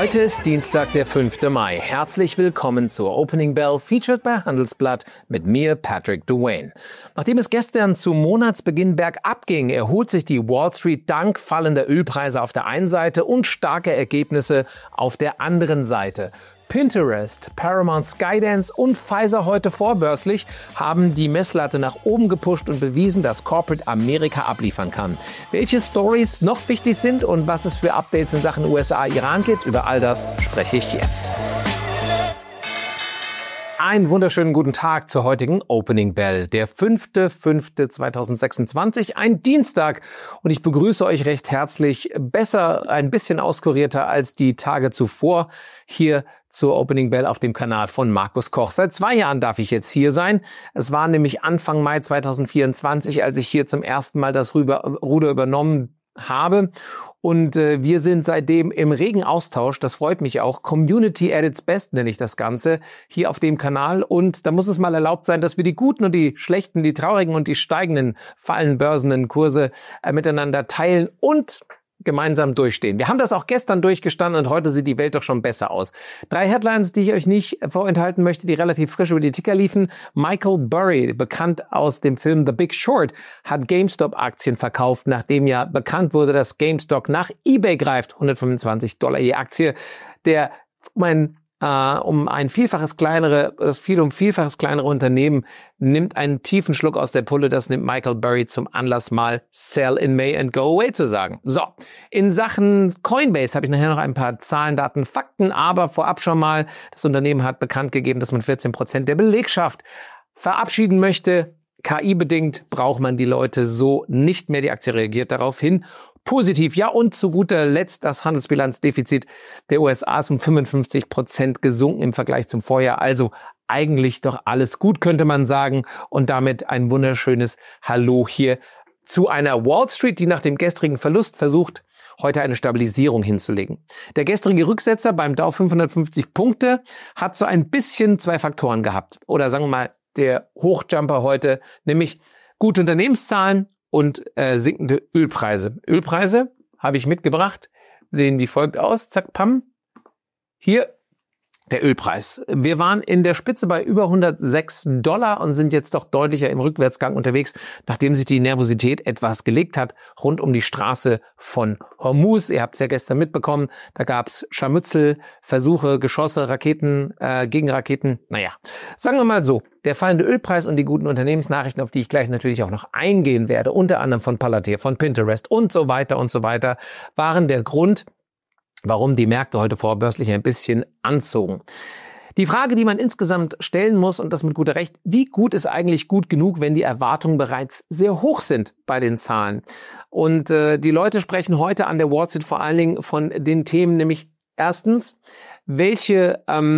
Heute ist Dienstag, der 5. Mai. Herzlich willkommen zur Opening Bell, featured bei Handelsblatt mit mir, Patrick Dwayne. Nachdem es gestern zum Monatsbeginn bergab ging, erholt sich die Wall Street dank fallender Ölpreise auf der einen Seite und starker Ergebnisse auf der anderen Seite. Pinterest, Paramount, Skydance und Pfizer heute vorbörslich haben die Messlatte nach oben gepusht und bewiesen, dass Corporate Amerika abliefern kann. Welche Stories noch wichtig sind und was es für Updates in Sachen USA-Iran gibt, über all das spreche ich jetzt. Einen wunderschönen guten Tag zur heutigen Opening Bell, der 5.5.2026, ein Dienstag. Und ich begrüße euch recht herzlich, besser, ein bisschen auskurierter als die Tage zuvor, hier zur Opening Bell auf dem Kanal von Markus Koch. Seit 2 Jahren darf ich jetzt hier sein. Es war nämlich Anfang Mai 2024, als ich hier zum ersten Mal das Ruder übernommen habe. Und wir sind seitdem im regen Austausch, das freut mich auch. Community at its best nenne ich das Ganze hier auf dem Kanal. Und da muss es mal erlaubt sein, dass wir die guten und die schlechten, die traurigen und die steigenden fallenden börsenden Kurse miteinander teilen und gemeinsam durchstehen. Wir haben das auch gestern durchgestanden und heute sieht die Welt doch schon besser aus. 3 Headlines, die ich euch nicht vorenthalten möchte, die relativ frisch über die Ticker liefen. Michael Burry, bekannt aus dem Film The Big Short, hat GameStop-Aktien verkauft, nachdem ja bekannt wurde, dass GameStop nach eBay greift. $125 je Aktie. Der um ein Vielfaches kleinere Unternehmen nimmt einen tiefen Schluck aus der Pulle. Das nimmt Michael Burry zum Anlass, mal Sell in May and go away zu sagen. So, in Sachen Coinbase habe ich nachher noch ein paar Zahlen, Daten, Fakten, aber vorab schon mal, das Unternehmen hat bekannt gegeben, dass man 14% der Belegschaft verabschieden möchte. KI-bedingt braucht man die Leute so nicht mehr. Die Aktie reagiert darauf hin. Positiv, ja, und zu guter Letzt das Handelsbilanzdefizit der USA ist um 55% gesunken im Vergleich zum Vorjahr. Also eigentlich doch alles gut, könnte man sagen. Und damit ein wunderschönes Hallo hier zu einer Wall Street, die nach dem gestrigen Verlust versucht, heute eine Stabilisierung hinzulegen. Der gestrige Rücksetzer beim Dow 550 Punkte hat so ein bisschen 2 Faktoren gehabt. Oder sagen wir mal, der Hochjumper heute, nämlich gute Unternehmenszahlen und sinkende Ölpreise. Ölpreise habe ich mitgebracht, sehen wie folgt aus. Zack, pam. Hier der Ölpreis. Wir waren in der Spitze bei über $106 und sind jetzt doch deutlicher im Rückwärtsgang unterwegs, nachdem sich die Nervosität etwas gelegt hat rund um die Straße von Hormuz. Ihr habt es ja gestern mitbekommen, da gab es Scharmützel, Versuche, Geschosse, Raketen, Gegenraketen. Naja, sagen wir mal so, der fallende Ölpreis und die guten Unternehmensnachrichten, auf die ich gleich natürlich auch noch eingehen werde, unter anderem von Palantir, von Pinterest und so weiter, waren der Grund, warum die Märkte heute vorbörslich ein bisschen anzogen. Die Frage, die man insgesamt stellen muss, und das mit guter Recht, wie gut ist eigentlich gut genug, wenn die Erwartungen bereits sehr hoch sind bei den Zahlen? Und die Leute sprechen heute an der Wall Street vor allen Dingen von den Themen, nämlich erstens, welche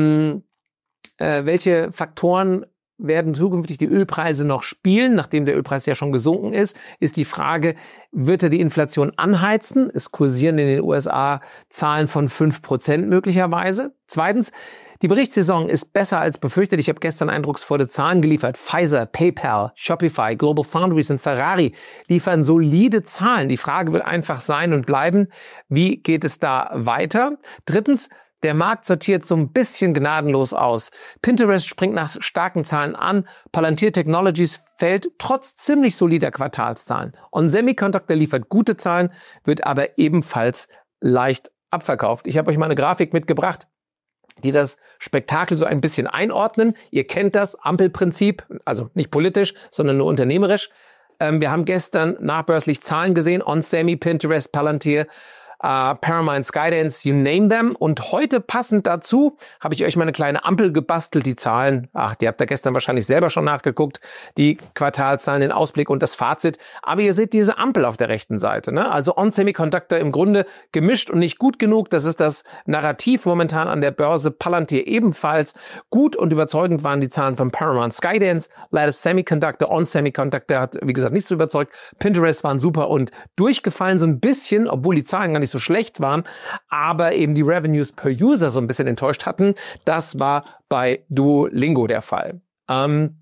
Faktoren werden zukünftig die Ölpreise noch spielen, nachdem der Ölpreis ja schon gesunken ist die Frage, wird er die Inflation anheizen? Es kursieren in den USA Zahlen von 5% möglicherweise. Zweitens, die Berichtssaison ist besser als befürchtet. Ich habe gestern eindrucksvolle Zahlen geliefert. Pfizer, PayPal, Shopify, Global Foundries und Ferrari liefern solide Zahlen. Die Frage wird einfach sein und bleiben, wie geht es da weiter? Drittens, der Markt sortiert so ein bisschen gnadenlos aus. Pinterest springt nach starken Zahlen an. Palantir Technologies fällt trotz ziemlich solider Quartalszahlen. On Semiconductor liefert gute Zahlen, wird aber ebenfalls leicht abverkauft. Ich habe euch mal eine Grafik mitgebracht, die das Spektakel so ein bisschen einordnen. Ihr kennt das Ampelprinzip, also nicht politisch, sondern nur unternehmerisch. Wir haben gestern nachbörslich Zahlen gesehen. On Semi, Pinterest, Palantir, Paramount, Skydance, you name them. Und heute passend dazu habe ich euch mal eine kleine Ampel gebastelt. Die Zahlen, die habt ihr gestern wahrscheinlich selber schon nachgeguckt. Die Quartalzahlen, den Ausblick und das Fazit. Aber ihr seht diese Ampel auf der rechten Seite, ne? Also On Semiconductor im Grunde gemischt und nicht gut genug. Das ist das Narrativ momentan an der Börse. Palantir ebenfalls. Gut und überzeugend waren die Zahlen von Paramount, Skydance. Lattice Semiconductor, On Semiconductor hat, wie gesagt, nicht so überzeugt. Pinterest waren super und durchgefallen so ein bisschen, obwohl die Zahlen gar nicht so schlecht waren, aber eben die Revenues per User so ein bisschen enttäuscht hatten. Das war bei Duolingo der Fall.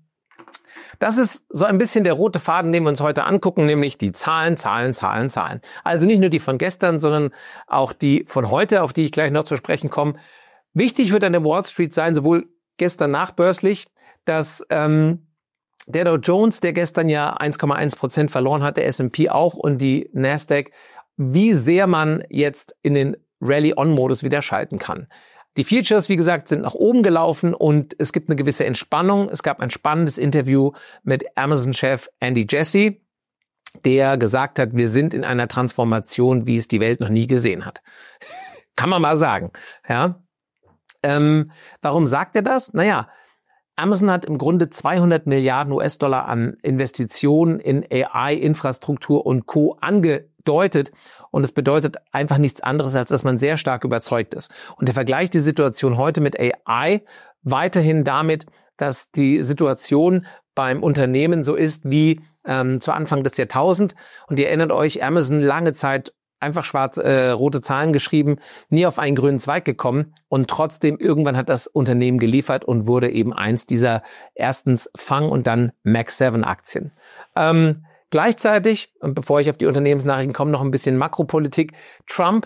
Das ist so ein bisschen der rote Faden, den wir uns heute angucken, nämlich die Zahlen. Also nicht nur die von gestern, sondern auch die von heute, auf die ich gleich noch zu sprechen komme. Wichtig wird an der Wall Street sein, sowohl gestern nachbörslich, dass der Dow Jones, der gestern ja 1,1% verloren hat, der S&P auch und die Nasdaq, wie sehr man jetzt in den Rally-On-Modus wieder schalten kann. Die Futures, wie gesagt, sind nach oben gelaufen und es gibt eine gewisse Entspannung. Es gab ein spannendes Interview mit Amazon-Chef Andy Jassy, der gesagt hat, wir sind in einer Transformation, wie es die Welt noch nie gesehen hat. Kann man mal sagen. Ja. Warum sagt er das? Naja, Amazon hat im Grunde 200 Milliarden US-Dollar an Investitionen in AI-Infrastruktur und Co. angedeutet. Und es bedeutet einfach nichts anderes, als dass man sehr stark überzeugt ist. Und er vergleicht die Situation heute mit AI weiterhin damit, dass die Situation beim Unternehmen so ist wie zu Anfang des Jahrtausends. Und ihr erinnert euch, Amazon lange Zeit einfach rote Zahlen geschrieben, nie auf einen grünen Zweig gekommen und trotzdem irgendwann hat das Unternehmen geliefert und wurde eben eins dieser erstens Fang- und dann Mag-7-Aktien. Gleichzeitig, und bevor ich auf die Unternehmensnachrichten komme, noch ein bisschen Makropolitik. Trump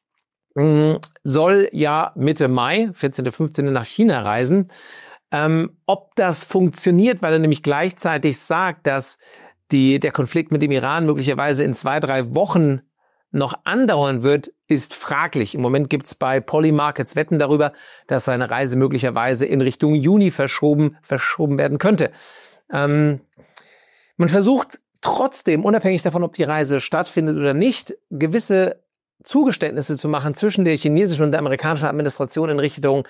soll ja Mitte Mai, 14., 15. nach China reisen. Ob das funktioniert, weil er nämlich gleichzeitig sagt, dass der Konflikt mit dem Iran möglicherweise in 2-3 Wochen noch andauern wird, ist fraglich. Im Moment gibt es bei Polymarkets Wetten darüber, dass seine Reise möglicherweise in Richtung Juni verschoben werden könnte. Man versucht trotzdem, unabhängig davon, ob die Reise stattfindet oder nicht, gewisse Zugeständnisse zu machen zwischen der chinesischen und der amerikanischen Administration in Richtung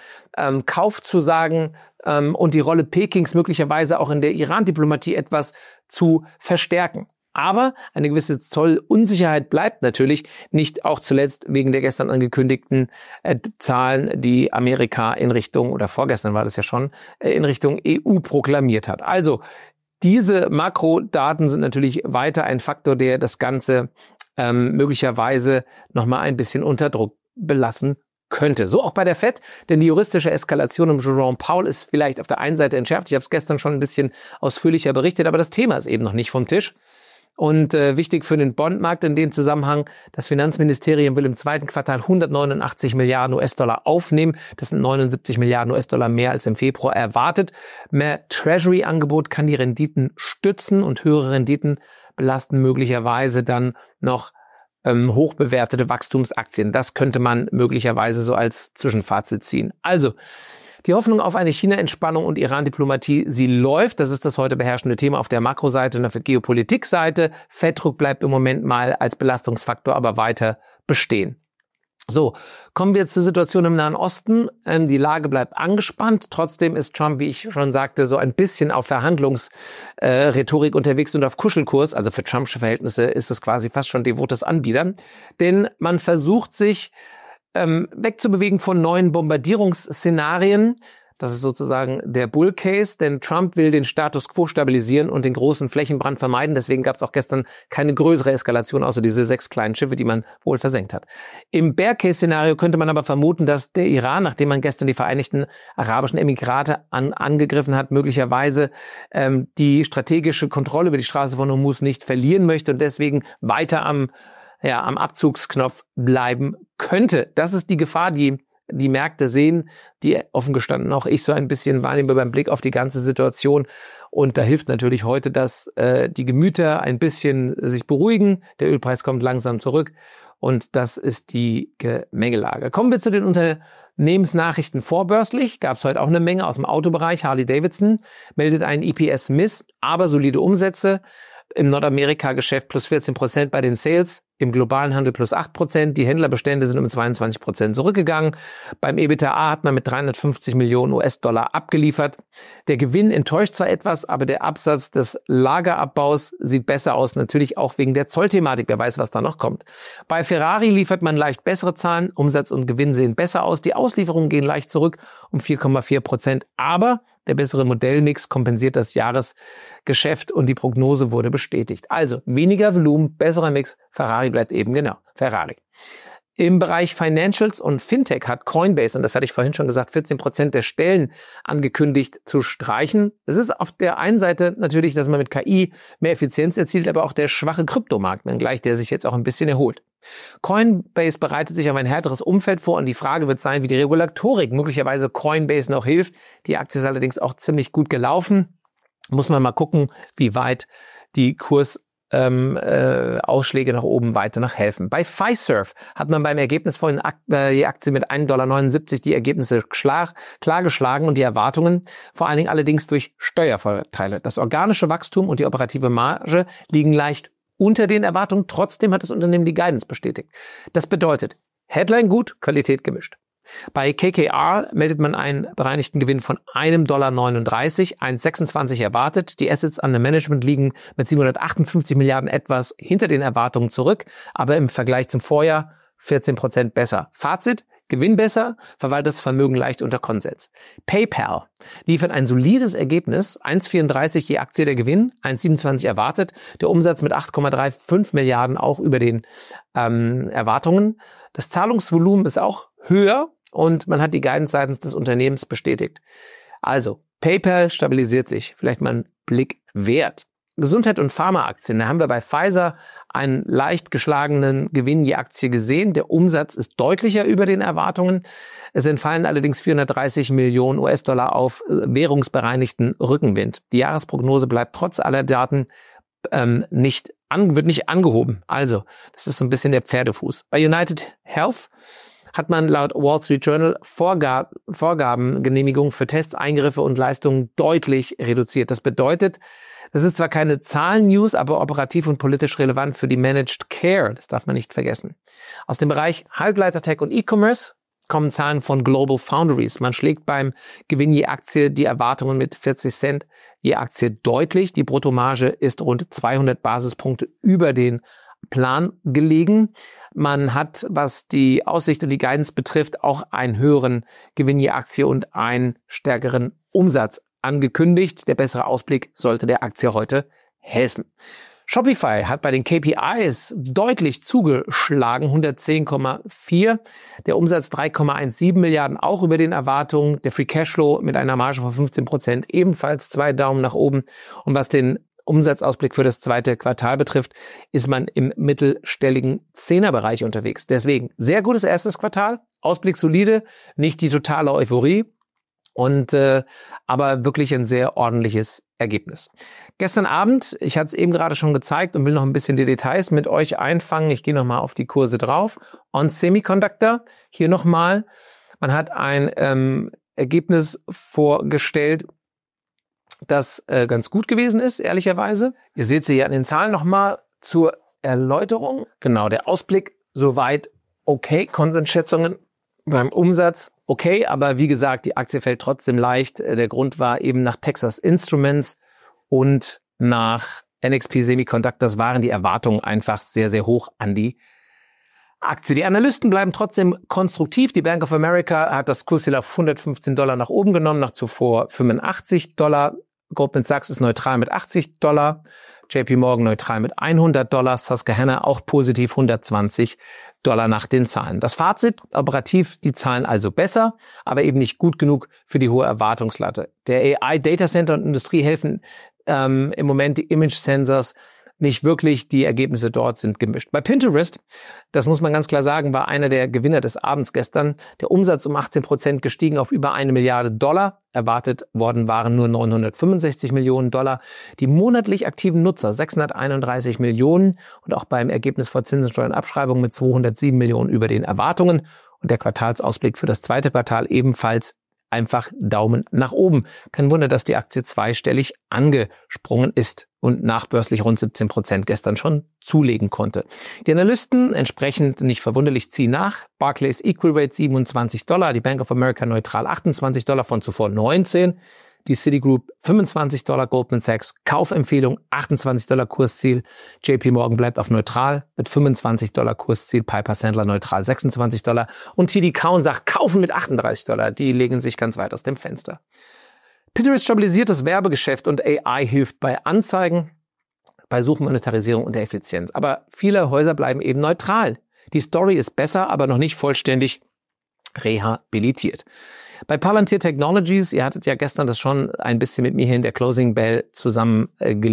Kaufzusagen und die Rolle Pekings möglicherweise auch in der Iran-Diplomatie etwas zu verstärken. Aber eine gewisse Zollunsicherheit bleibt natürlich, nicht auch zuletzt wegen der gestern angekündigten Zahlen, die Amerika in Richtung, oder vorgestern war das ja schon, in Richtung EU proklamiert hat. Also diese Makrodaten sind natürlich weiter ein Faktor, der das Ganze möglicherweise nochmal ein bisschen unter Druck belassen könnte. So auch bei der FED, denn die juristische Eskalation um Jerome Powell ist vielleicht auf der einen Seite entschärft. Ich habe es gestern schon ein bisschen ausführlicher berichtet, aber das Thema ist eben noch nicht vom Tisch. Und wichtig für den Bondmarkt in dem Zusammenhang, das Finanzministerium will im zweiten Quartal 189 Milliarden US-Dollar aufnehmen. Das sind 79 Milliarden US-Dollar mehr als im Februar erwartet. Mehr Treasury-Angebot kann die Renditen stützen und höhere Renditen belasten möglicherweise dann noch hochbewertete Wachstumsaktien. Das könnte man möglicherweise so als Zwischenfazit ziehen. Also, die Hoffnung auf eine China-Entspannung und Iran-Diplomatie, sie läuft. Das ist das heute beherrschende Thema auf der Makroseite und auf der Geopolitikseite. Felddruck bleibt im Moment mal als Belastungsfaktor aber weiter bestehen. So, kommen wir zur Situation im Nahen Osten. Die Lage bleibt angespannt. Trotzdem ist Trump, wie ich schon sagte, so ein bisschen auf Verhandlungsrhetorik unterwegs und auf Kuschelkurs. Also für Trumpsche Verhältnisse ist es quasi fast schon devotes Anbiedern. Denn man versucht sich wegzubewegen von neuen Bombardierungsszenarien. Das ist sozusagen der Bull Case, denn Trump will den Status quo stabilisieren und den großen Flächenbrand vermeiden. Deswegen gab es auch gestern keine größere Eskalation, außer diese 6 kleinen Schiffe, die man wohl versenkt hat. Im Bear Case Szenario könnte man aber vermuten, dass der Iran, nachdem man gestern die Vereinigten Arabischen Emirate angegriffen hat, möglicherweise die strategische Kontrolle über die Straße von Hormuz nicht verlieren möchte und deswegen weiter am Abzugsknopf bleiben könnte. Das ist die Gefahr, die Märkte sehen, die offen gestanden auch ich so ein bisschen wahrnehme beim Blick auf die ganze Situation. Und da hilft natürlich heute, dass die Gemüter ein bisschen sich beruhigen. Der Ölpreis kommt langsam zurück und das ist die Gemengelage. Kommen wir zu den Unternehmensnachrichten vorbörslich. Gab es heute auch eine Menge aus dem Autobereich. Harley-Davidson meldet einen EPS-Miss, aber solide Umsätze. Im Nordamerika-Geschäft plus 14% bei den Sales, im globalen Handel plus 8%. Die Händlerbestände sind um 22% zurückgegangen. Beim EBITDA hat man mit 350 Millionen US-Dollar abgeliefert. Der Gewinn enttäuscht zwar etwas, aber der Absatz des Lagerabbaus sieht besser aus, natürlich auch wegen der Zollthematik. Wer weiß, was da noch kommt. Bei Ferrari liefert man leicht bessere Zahlen. Umsatz und Gewinn sehen besser aus. Die Auslieferungen gehen leicht zurück um 4,4%. Aber der bessere Modellmix kompensiert das Jahresgeschäft und die Prognose wurde bestätigt. Also weniger Volumen, besserer Mix. Ferrari bleibt eben genau Ferrari. Im Bereich Financials und Fintech hat Coinbase, und das hatte ich vorhin schon gesagt, 14% der Stellen angekündigt zu streichen. Es ist auf der einen Seite natürlich, dass man mit KI mehr Effizienz erzielt, aber auch der schwache Kryptomarkt, wenngleich der sich jetzt auch ein bisschen erholt. Coinbase bereitet sich auf ein härteres Umfeld vor und die Frage wird sein, wie die Regulatorik möglicherweise Coinbase noch hilft. Die Aktie ist allerdings auch ziemlich gut gelaufen. Muss man mal gucken, wie weit die Ausschläge nach oben weiter noch helfen. Bei Fiserv hat man beim Ergebnis vorhin die Aktie mit 1,79 $, die Ergebnisse klar geschlagen und die Erwartungen, vor allen Dingen allerdings durch Steuervorteile. Das organische Wachstum und die operative Marge liegen leicht unter den Erwartungen. Trotzdem hat das Unternehmen die Guidance bestätigt. Das bedeutet, Headline gut, Qualität gemischt. Bei KKR meldet man einen bereinigten Gewinn von $1,39, 1,26 erwartet. Die Assets under Management liegen mit 758 Milliarden etwas hinter den Erwartungen zurück, aber im Vergleich zum Vorjahr 14% besser. Fazit: Gewinn besser, verwaltetes Vermögen leicht unter Konsens. PayPal liefert ein solides Ergebnis, 1,34 die Aktie, der Gewinn, 1,27 erwartet, der Umsatz mit 8,35 Milliarden auch über den Erwartungen. Das Zahlungsvolumen ist auch höher und man hat die Guidance seitens des Unternehmens bestätigt. Also, PayPal stabilisiert sich, vielleicht mal einen Blick wert. Gesundheit- und Pharmaaktien, da haben wir bei Pfizer einen leicht geschlagenen Gewinn je Aktie gesehen. Der Umsatz ist deutlicher über den Erwartungen. Es entfallen allerdings 430 Millionen US-Dollar auf währungsbereinigten Rückenwind. Die Jahresprognose bleibt trotz aller Daten wird nicht angehoben. Also, das ist so ein bisschen der Pferdefuß. Bei United Health hat man laut Wall Street Journal Vorgabengenehmigungen für Tests, Eingriffe und Leistungen deutlich reduziert. Das bedeutet, das ist zwar keine Zahlen-News, aber operativ und politisch relevant für die Managed Care. Das darf man nicht vergessen. Aus dem Bereich Halbleiter-Tech und E-Commerce kommen Zahlen von Global Foundries. Man schlägt beim Gewinn je Aktie die Erwartungen mit 40 Cent je Aktie deutlich. Die Bruttomarge ist rund 200 Basispunkte über den Plan gelegen. Man hat, was die Aussicht und die Guidance betrifft, auch einen höheren Gewinn je Aktie und einen stärkeren Umsatz angekündigt. Der bessere Ausblick sollte der Aktie heute helfen. Shopify hat bei den KPIs deutlich zugeschlagen, 110,4. Der Umsatz 3,17 Milliarden, auch über den Erwartungen. Der Free Cashflow mit einer Marge von 15%, ebenfalls 2 Daumen nach oben. Und was den Umsatzausblick für das zweite Quartal betrifft, ist man im mittelstelligen Zehnerbereich unterwegs. Deswegen sehr gutes erstes Quartal, Ausblick solide, nicht die totale Euphorie. Und aber wirklich ein sehr ordentliches Ergebnis. Gestern Abend, ich hatte es eben gerade schon gezeigt und will noch ein bisschen die Details mit euch einfangen. Ich gehe nochmal auf die Kurse drauf. On Semiconductor, hier nochmal. Man hat ein Ergebnis vorgestellt, das ganz gut gewesen ist, ehrlicherweise. Ihr seht sie hier an den Zahlen nochmal zur Erläuterung. Genau, der Ausblick soweit okay. Konsensschätzungen beim Umsatz okay, aber wie gesagt, die Aktie fällt trotzdem leicht. Der Grund war eben nach Texas Instruments und nach NXP Semiconductors waren die Erwartungen einfach sehr, sehr hoch an die Aktie. Die Analysten bleiben trotzdem konstruktiv. Die Bank of America hat das Kursziel auf $115 nach oben genommen, nach zuvor $85. Goldman Sachs ist neutral mit $80. JP Morgan neutral mit $100. Susquehanna auch positiv $120 nach den Zahlen. Das Fazit: operativ die Zahlen also besser, aber eben nicht gut genug für die hohe Erwartungslatte. Der AI, Data Center und Industrie helfen im Moment die Image Sensors nicht wirklich. Die Ergebnisse dort sind gemischt. Bei Pinterest, das muss man ganz klar sagen, war einer der Gewinner des Abends gestern. Der Umsatz um 18% gestiegen auf über $1 Milliarde. Erwartet worden waren nur $965 Millionen. Die monatlich aktiven Nutzer 631 Millionen und auch beim Ergebnis vor Zinsensteuer und Abschreibung mit 207 Millionen über den Erwartungen. Und der Quartalsausblick für das zweite Quartal ebenfalls einfach Daumen nach oben. Kein Wunder, dass die Aktie zweistellig angesprungen ist und nachbörslich rund 17% gestern schon zulegen konnte. Die Analysten entsprechend nicht verwunderlich ziehen nach. Barclays Equal Rate $27, die Bank of America neutral $28 von zuvor 19. Die Citigroup $25, Goldman Sachs Kaufempfehlung $28 Kursziel, JP Morgan bleibt auf neutral mit $25 Kursziel, Piper Sandler neutral $26 und TD Cowen sagt kaufen mit $38. Die legen sich ganz weit aus dem Fenster. Pinterest stabilisiert das Werbegeschäft und AI hilft bei Anzeigen, bei Suchmonetarisierung und der Effizienz. Aber viele Häuser bleiben eben neutral. Die Story ist besser, aber noch nicht vollständig rehabilitiert. Bei Palantir Technologies, ihr hattet ja gestern das schon ein bisschen mit mir hier in der Closing Bell zusammen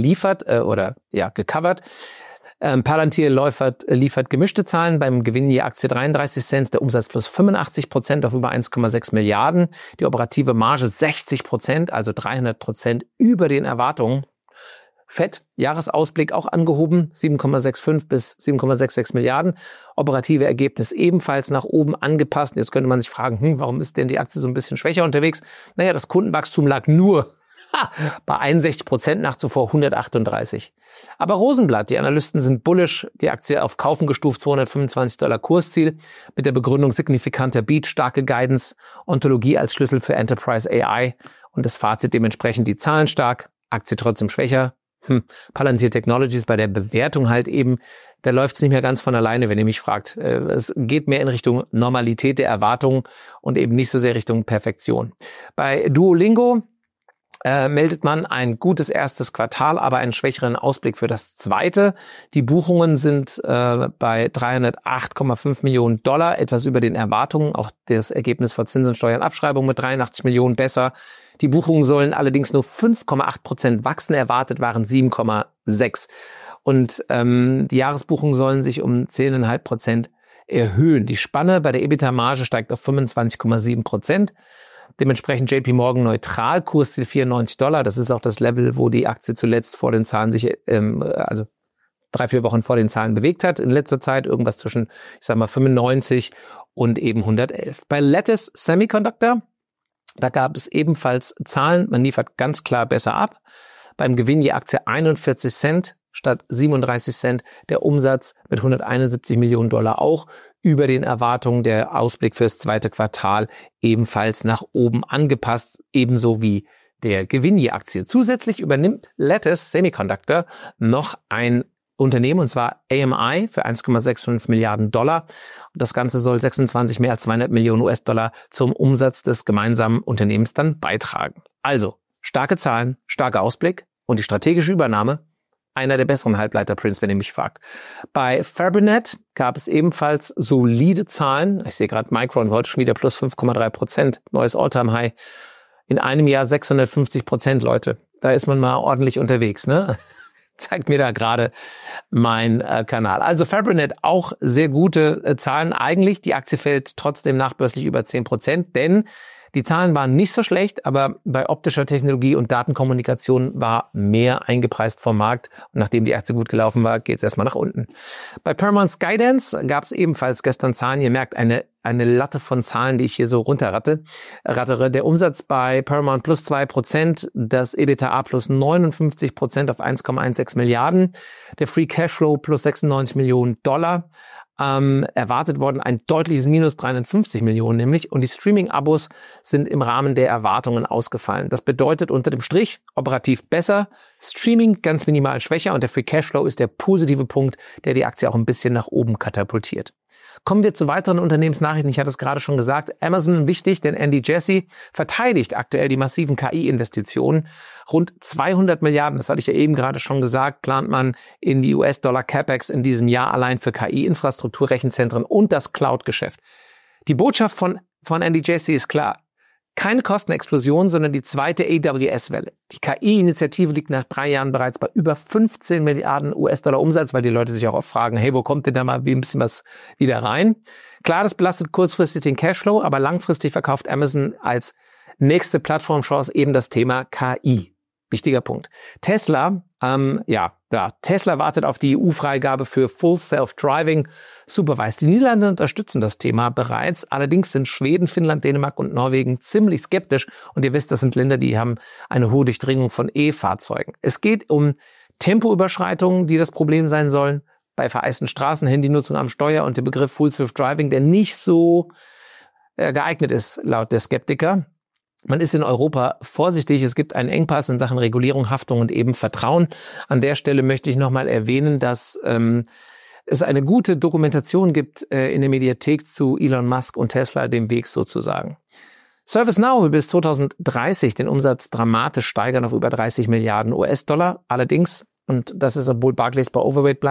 gecovert. Palantir liefert gemischte Zahlen. Beim Gewinn je Aktie 33 Cent, der Umsatz plus 85% auf über 1,6 Milliarden. Die operative Marge 60%, also 300% über den Erwartungen. Fett, Jahresausblick auch angehoben, 7,65 bis 7,66 Milliarden. Operative Ergebnis ebenfalls nach oben angepasst. Jetzt könnte man sich fragen, warum ist denn die Aktie so ein bisschen schwächer unterwegs? Naja, das Kundenwachstum lag nur bei 61%, nach zuvor 138. Aber Rosenblatt, die Analysten sind bullish, die Aktie auf Kaufen gestuft, $225 Kursziel, mit der Begründung signifikanter Beat, starke Guidance, Ontologie als Schlüssel für Enterprise AI und das Fazit dementsprechend die Zahlen stark, Aktie trotzdem schwächer. Palantir Technologies bei der Bewertung halt eben, da läuft es nicht mehr ganz von alleine, wenn ihr mich fragt. Es geht mehr in Richtung Normalität der Erwartungen und eben nicht so sehr Richtung Perfektion. Bei Duolingo meldet man ein gutes erstes Quartal, aber einen schwächeren Ausblick für das zweite. Die Buchungen sind bei $308,5 Millionen, etwas über den Erwartungen. Auch das Ergebnis vor Zinsen, Steuern, Abschreibung mit 83 Millionen besser. Die Buchungen sollen allerdings nur 5,8% wachsen, erwartet waren 7,6%. Und die Jahresbuchungen sollen sich um 10,5% erhöhen. Die Spanne bei der EBITDA-Marge steigt auf 25,7%. Dementsprechend JP Morgan neutral, Kursziel $94. Das ist auch das Level, wo die Aktie zuletzt vor den Zahlen sich, 3-4 Wochen vor den Zahlen bewegt hat. In letzter Zeit irgendwas zwischen, 95 und eben 111. Bei Lattice Semiconductor, da gab es ebenfalls Zahlen. Man liefert ganz klar besser ab. Beim Gewinn je Aktie 41 Cent statt 37 Cent. Der Umsatz mit $171 Millionen auch über den Erwartungen. Der Ausblick fürs zweite Quartal ebenfalls nach oben angepasst, ebenso wie der Gewinn je Aktie. Zusätzlich übernimmt Lattice Semiconductor noch ein Unternehmen, und zwar AMI für $1,65 Milliarden. Und das Ganze soll 26 mehr als 200 Millionen US-Dollar zum Umsatz des gemeinsamen Unternehmens dann beitragen. Also, starke Zahlen, starker Ausblick und die strategische Übernahme, einer der besseren Halbleiter-Prints, wenn ihr mich fragt. Bei Fabrinet gab es ebenfalls solide Zahlen. Ich sehe gerade Micron heute schon wieder plus 5,3%, neues All-Time-High. In einem Jahr 650%, Leute. Da ist man mal ordentlich unterwegs, ne? Zeigt mir da gerade mein Kanal. Also Fabrinet auch sehr gute Zahlen eigentlich. Die Aktie fällt trotzdem nachbörslich über 10%, denn die Zahlen waren nicht so schlecht, aber bei optischer Technologie und Datenkommunikation war mehr eingepreist vom Markt. Und nachdem die Aktie gut gelaufen war, geht es erstmal nach unten. Bei Paramount Skydance gab es ebenfalls gestern Zahlen. Ihr merkt eine Latte von Zahlen, die ich hier so rattere. Der Umsatz bei Paramount plus 2%, das EBITDA plus 59% auf 1,16 Milliarden, der Free Cashflow plus $96 Millionen. Erwartet worden ein deutliches Minus 350 Millionen nämlich, und die Streaming-Abos sind im Rahmen der Erwartungen ausgefallen. Das bedeutet unter dem Strich operativ besser, Streaming ganz minimal schwächer und der Free Cashflow ist der positive Punkt, der die Aktie auch ein bisschen nach oben katapultiert. Kommen wir zu weiteren Unternehmensnachrichten. Ich hatte es gerade schon gesagt. Amazon wichtig, denn Andy Jassy verteidigt aktuell die massiven KI-Investitionen. Rund 200 Milliarden, das hatte ich ja eben gerade schon gesagt, plant man in die US-Dollar CapEx in diesem Jahr allein für KI-Infrastruktur, Rechenzentren und das Cloud-Geschäft. Die Botschaft von Andy Jassy ist klar. Keine Kostenexplosion, sondern die zweite AWS-Welle. Die KI-Initiative liegt nach 3 Jahren bereits bei über 15 Milliarden US-Dollar Umsatz, weil die Leute sich auch oft fragen, hey, wo kommt denn da mal ein bisschen was wieder rein? Klar, das belastet kurzfristig den Cashflow, aber langfristig verkauft Amazon als nächste Plattformchance eben das Thema KI. Wichtiger Punkt. Tesla, Tesla wartet auf die EU-Freigabe für Full Self-Driving Supervised. Die Niederlande unterstützen das Thema bereits. Allerdings sind Schweden, Finnland, Dänemark und Norwegen ziemlich skeptisch. Und ihr wisst, das sind Länder, die haben eine hohe Durchdringung von E-Fahrzeugen. Es geht um Tempoüberschreitungen, die das Problem sein sollen. Bei vereisten Straßen, Handynutzung am Steuer und der Begriff Full Self-Driving, der nicht so geeignet ist, laut der Skeptiker. Man ist in Europa vorsichtig. Es gibt einen Engpass in Sachen Regulierung, Haftung und eben Vertrauen. An der Stelle möchte ich nochmal erwähnen, dass es eine gute Dokumentation gibt in der Mediathek zu Elon Musk und Tesla, dem Weg sozusagen. ServiceNow will bis 2030 den Umsatz dramatisch steigern auf über 30 Milliarden US-Dollar. Allerdings, und das ist, obwohl Barclays bei Overweight bleibt,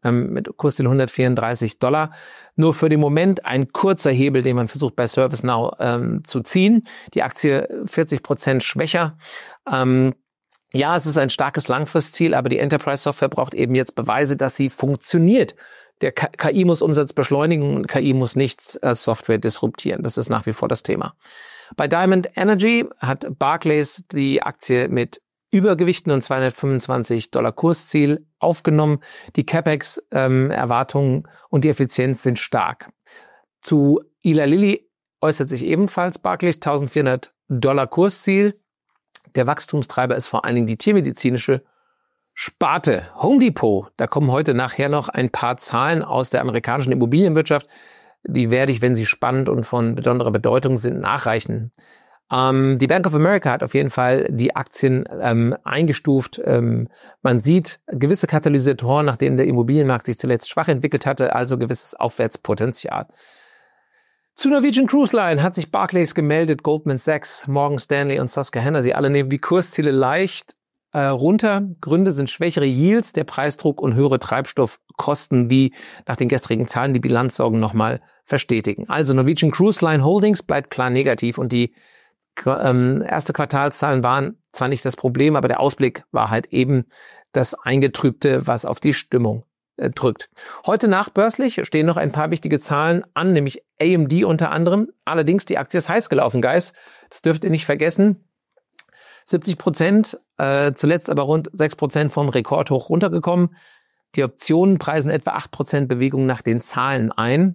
mit Kursziel $134. Nur für den Moment ein kurzer Hebel, den man versucht bei ServiceNow zu ziehen. Die Aktie 40% schwächer. Ja, es ist ein starkes Langfristziel, aber die Enterprise-Software braucht eben jetzt Beweise, dass sie funktioniert. Der KI muss Umsatz beschleunigen und KI muss nichts Software disruptieren. Das ist nach wie vor das Thema. Bei Diamond Energy hat Barclays die Aktie mit Übergewichten und $225 Kursziel aufgenommen. Die CapEx-Erwartungen und die Effizienz sind stark. Zu Eli Lilly äußert sich ebenfalls Barclays, $1.400 Kursziel. Der Wachstumstreiber ist vor allen Dingen die tiermedizinische Sparte. Home Depot, da kommen heute nachher noch ein paar Zahlen aus der amerikanischen Immobilienwirtschaft. Die werde ich, wenn sie spannend und von besonderer Bedeutung sind, nachreichen. Die Bank of America hat auf jeden Fall die Aktien eingestuft. Man sieht gewisse Katalysatoren, nachdem der Immobilienmarkt sich zuletzt schwach entwickelt hatte, also gewisses Aufwärtspotenzial. Zu Norwegian Cruise Line hat sich Barclays gemeldet, Goldman Sachs, Morgan Stanley und Susquehanna. Sie alle nehmen die Kursziele leicht runter. Gründe sind schwächere Yields, der Preisdruck und höhere Treibstoffkosten, wie nach den gestrigen Zahlen die Bilanzsorgen nochmal verstetigen. Also Norwegian Cruise Line Holdings bleibt klar negativ und die erste Quartalszahlen waren zwar nicht das Problem, aber der Ausblick war halt eben das Eingetrübte, was auf die Stimmung drückt. Heute nachbörslich stehen noch ein paar wichtige Zahlen an, nämlich AMD unter anderem. Allerdings die Aktie ist heiß gelaufen, Guys. Das dürft ihr nicht vergessen. 70%, zuletzt aber rund 6% vom Rekordhoch runtergekommen. Die Optionen preisen etwa 8% Bewegung nach den Zahlen ein.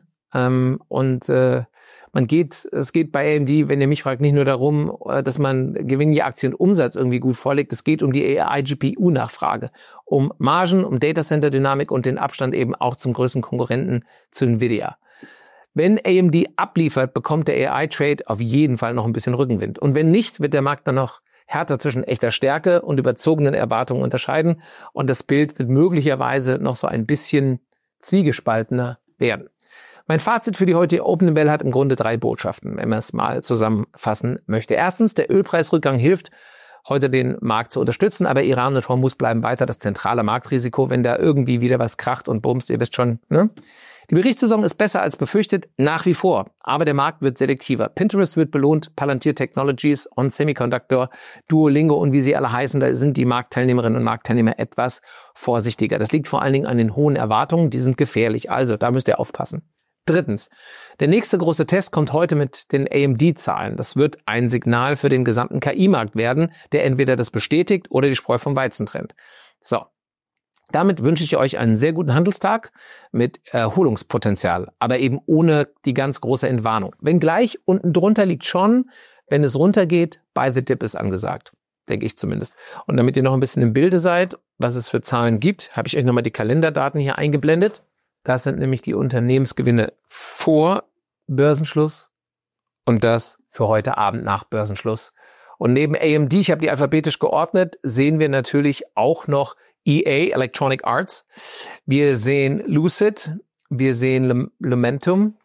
Es geht bei AMD, wenn ihr mich fragt, nicht nur darum, dass man Gewinn je Aktie und Umsatz irgendwie gut vorlegt. Es geht um die AI-GPU-Nachfrage, um Margen, um Datacenter-Dynamik und den Abstand eben auch zum größten Konkurrenten zu Nvidia. Wenn AMD abliefert, bekommt der AI-Trade auf jeden Fall noch ein bisschen Rückenwind. Und wenn nicht, wird der Markt dann noch härter zwischen echter Stärke und überzogenen Erwartungen unterscheiden. Und das Bild wird möglicherweise noch so ein bisschen zwiegespaltener werden. Mein Fazit für die heutige Opening Bell hat im Grunde 3 Botschaften, wenn man es mal zusammenfassen möchte. Erstens, der Ölpreisrückgang hilft, heute den Markt zu unterstützen, aber Iran und Hormuz bleiben weiter das zentrale Marktrisiko, wenn da irgendwie wieder was kracht und bumst, ihr wisst schon, ne? Die Berichtssaison ist besser als befürchtet, nach wie vor, aber der Markt wird selektiver. Pinterest wird belohnt, Palantir Technologies, On Semiconductor, Duolingo und wie sie alle heißen, da sind die Marktteilnehmerinnen und Marktteilnehmer etwas vorsichtiger. Das liegt vor allen Dingen an den hohen Erwartungen, die sind gefährlich, also da müsst ihr aufpassen. Drittens, der nächste große Test kommt heute mit den AMD-Zahlen. Das wird ein Signal für den gesamten KI-Markt werden, der entweder das bestätigt oder die Spreu vom Weizen trennt. So, damit wünsche ich euch einen sehr guten Handelstag mit Erholungspotenzial, aber eben ohne die ganz große Entwarnung. Wenngleich unten drunter liegt schon, wenn es runtergeht, buy the dip ist angesagt. Denke ich zumindest. Und damit ihr noch ein bisschen im Bilde seid, was es für Zahlen gibt, habe ich euch nochmal die Kalenderdaten hier eingeblendet. Das sind nämlich die Unternehmensgewinne vor Börsenschluss und das für heute Abend nach Börsenschluss. Und neben AMD, ich habe die alphabetisch geordnet, sehen wir natürlich auch noch EA, Electronic Arts. Wir sehen Lucid, wir sehen Lumentum,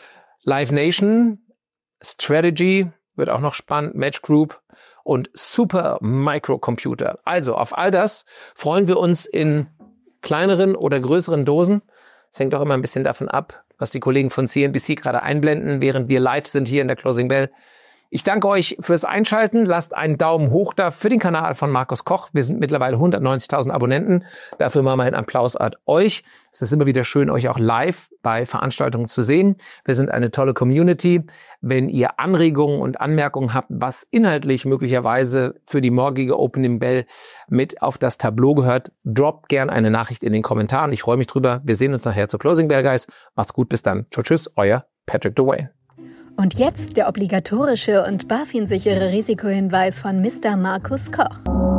Live Nation, Strategy, wird auch noch spannend, Match Group und Super Microcomputer. Also auf all das freuen wir uns in kleineren oder größeren Dosen. Es hängt auch immer ein bisschen davon ab, was die Kollegen von CNBC gerade einblenden, während wir live sind hier in der Closing Bell. Ich danke euch fürs Einschalten. Lasst einen Daumen hoch da für den Kanal von Markus Koch. Wir sind mittlerweile 190.000 Abonnenten. Dafür mal einen Applaus an euch. Es ist immer wieder schön, euch auch live bei Veranstaltungen zu sehen. Wir sind eine tolle Community. Wenn ihr Anregungen und Anmerkungen habt, was inhaltlich möglicherweise für die morgige Opening Bell mit auf das Tableau gehört, droppt gern eine Nachricht in den Kommentaren. Ich freue mich drüber. Wir sehen uns nachher zur Closing Bell, Guys. Macht's gut, bis dann. Ciao, tschüss, euer Patrick Dwayne. Und jetzt der obligatorische und BaFin-sichere Risikohinweis von Mr. Markus Koch.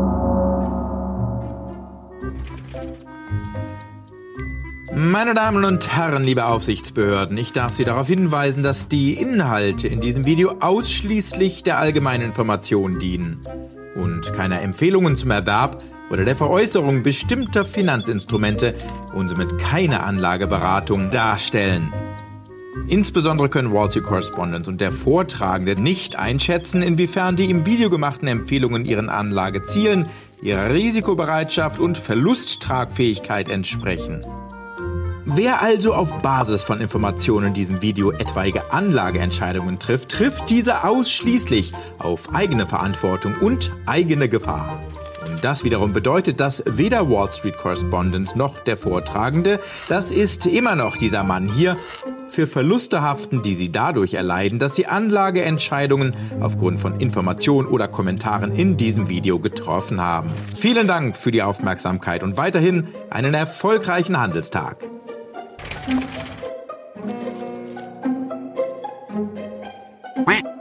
Meine Damen und Herren, liebe Aufsichtsbehörden, ich darf Sie darauf hinweisen, dass die Inhalte in diesem Video ausschließlich der allgemeinen Information dienen und keine Empfehlungen zum Erwerb oder der Veräußerung bestimmter Finanzinstrumente und somit keine Anlageberatung darstellen. Insbesondere können Wall Street Correspondent und der Vortragende nicht einschätzen, inwiefern die im Video gemachten Empfehlungen ihren Anlagezielen, ihrer Risikobereitschaft und Verlusttragfähigkeit entsprechen. Wer also auf Basis von Informationen in diesem Video etwaige Anlageentscheidungen trifft diese ausschließlich auf eigene Verantwortung und eigene Gefahr. Und das wiederum bedeutet, dass weder Wall Street Correspondent noch der Vortragende, das ist immer noch dieser Mann hier, für Verluste haften, die sie dadurch erleiden, dass sie Anlageentscheidungen aufgrund von Informationen oder Kommentaren in diesem Video getroffen haben. Vielen Dank für die Aufmerksamkeit und weiterhin einen erfolgreichen Handelstag. Quack.